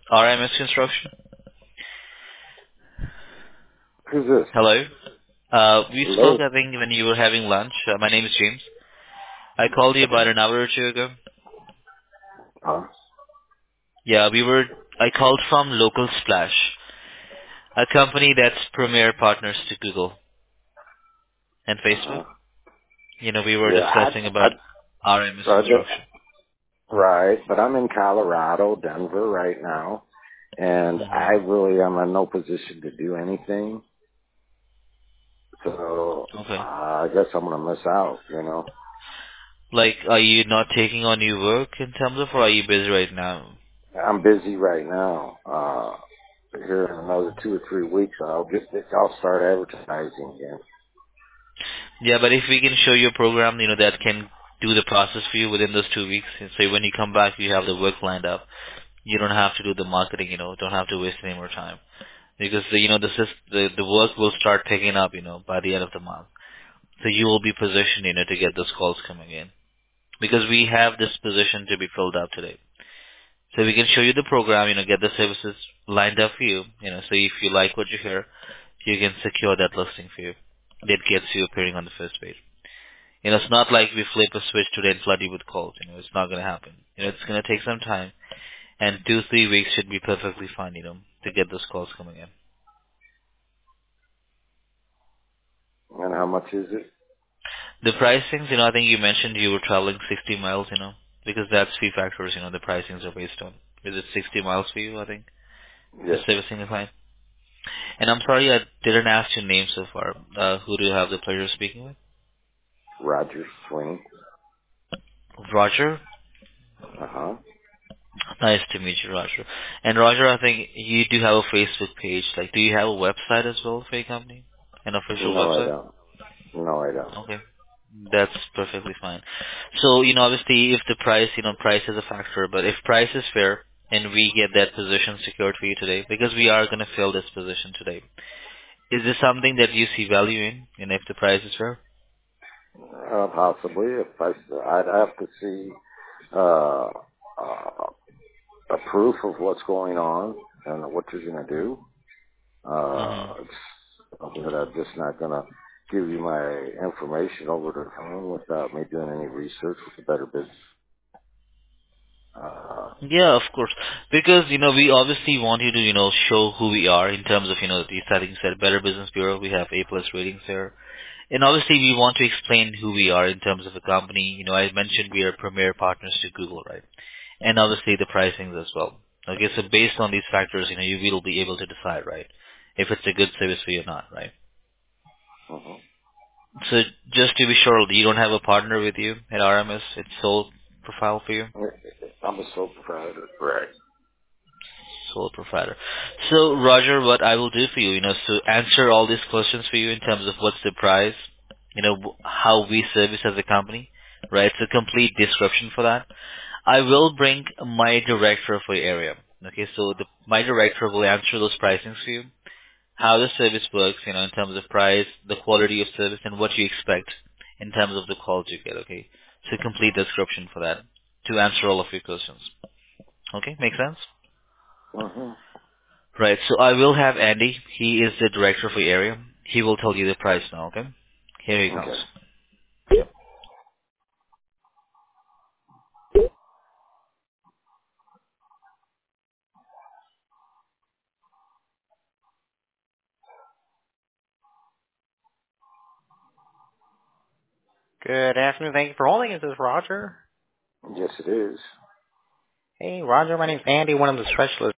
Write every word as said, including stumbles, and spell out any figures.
R M S Construction. Who's this? Hello. Uh, we spoke, Hello? I think, when you were having lunch. Uh, my name is James. I called you about an hour or two ago. Huh? Yeah, we were. I called from Local Splash, a company that's premier partners to Google and Facebook. Uh-huh. You know, we were Yeah, I, discussing I, about R M S I Construction. just, right, but I'm in Colorado, Denver right now, and I hmm really am in no position to do anything, so uh, Okay. I guess I'm gonna miss out, you know. Like, are you not taking on new work in terms of, or are you busy right now? I'm busy right now. Uh, here in another two or three weeks, I'll get, I'll start advertising again. Yeah, but if we can show you a program, you know, that can do the process for you within those two weeks, and so when you come back, you have the work lined up. You don't have to do the marketing, you know, don't have to waste any more time. Because, the, you know, the, sys- the, the work will start picking up, you know, by the end of the month. So you will be positioned, you know, to get those calls coming in. Because we have this position to be filled out today. So we can show you the program, you know, get the services lined up for you, you know, so if you like what you hear, you can secure that listing for you. That gets you appearing on the first page. You know, it's not like we flip a switch today and flood you with calls. You know, it's not going to happen. You know, it's going to take some time, and two, three weeks should be perfectly fine, you know, to get those calls coming in. And how much is it? The pricings, you know, I think you mentioned you were traveling sixty miles, you know, because that's three factors, you know, the pricings are based on. Is it sixty miles for you, I think, to Yes, servicing the client? And I'm sorry I didn't ask your name so far. Uh, who do you have the pleasure of speaking with? Roger Swing. Roger? Uh-huh. Nice to meet you, Roger. And Roger, I think you do have a Facebook page. Like, do you have a website as well for your company? An official No, I website? don't. No, I don't. Okay. That's perfectly fine. So, you know, obviously if the price, you know, price is a factor, but if price is fair and we get that position secured for you today, because we are going to fill this position today, is this something that you see value in, and if the price is fair? Uh, possibly, if I, I'd have to see uh, uh, a proof of what's going on and what you're going to do. Uh, hmm it's something that I'm just not going to give you my information over the phone without me doing any research with a better business. Uh, Yeah, of course. Because, you know, we obviously want you to, you know, show who we are in terms of, you know, the settings at Better Business Bureau. We have A plus ratings there. And obviously we want to explain who we are in terms of a company. You know, I mentioned we are premier partners to Google, right? And obviously the pricings as well. Okay, so based on these factors, you know, you will be able to decide, right, if it's a good service for you or not, right? mhm. So just to be sure, you don't have a partner with you at R M S. It's sole profile for you. I'm a sole proprietor. Right. Sole provider. So, Roger, what I will do for you, you know, to answer all these questions for you in terms of what's the price, you know, wh- how we service as a company, right? It's a complete description for that. I will bring my director for your area. Okay, so the, my director will answer those pricings for you, how the service works, you know, in terms of price, the quality of service, and what you expect in terms of the calls you get, okay? So complete description for that to answer all of your questions. Okay, make sense? hmm Right. So I will have Andy. He is the director for the area. He will tell you the price now, okay? Here he comes. Okay. Yep. Good afternoon. Thank you for holding. Is this Roger? Yes, it is. Hey, Roger. My name's Andy, one of the specialists